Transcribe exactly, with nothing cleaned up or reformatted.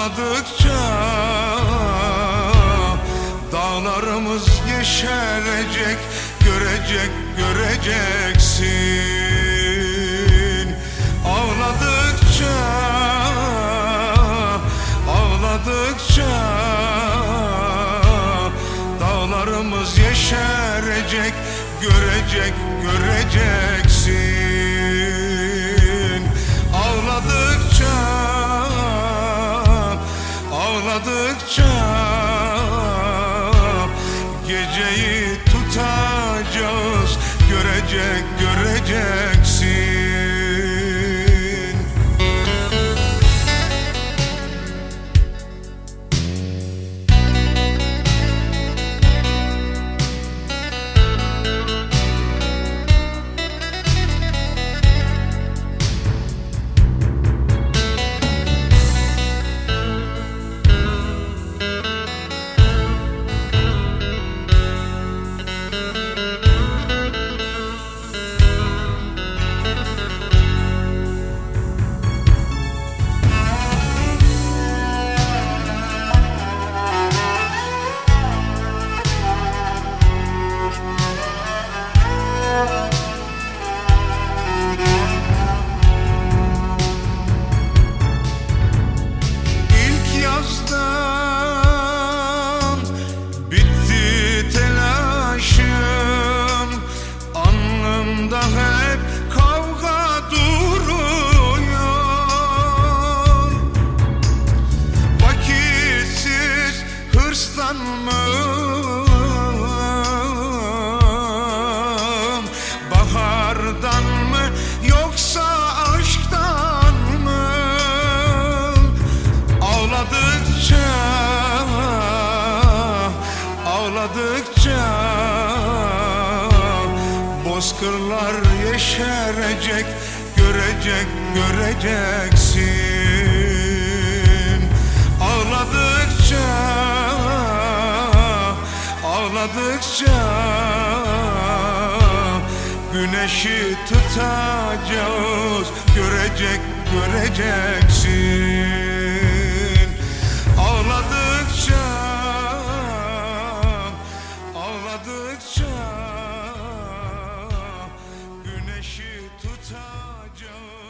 Ağladıkça dağlarımız yeşerecek, görecek, göreceksin. Ağladıkça, ağladıkça dağlarımız yeşerecek, görecek, göreceksin. Ağladıkça, ağladıkça geceyi tutacağız, görecek, göreceksin. Bitti telaşım, alnımda hep kavga duruyor. Vakitsiz hırstan mı, bahardan mı, yoksa aşktan mı? Ağladıkça, ağladıkça bozkırlar yeşerecek, görecek, göreceksin. Ağladıkça, ağladıkça güneşi tutacağız, görecek, göreceksin. Ağladıkça, ağladıkça güneşi tutacağız.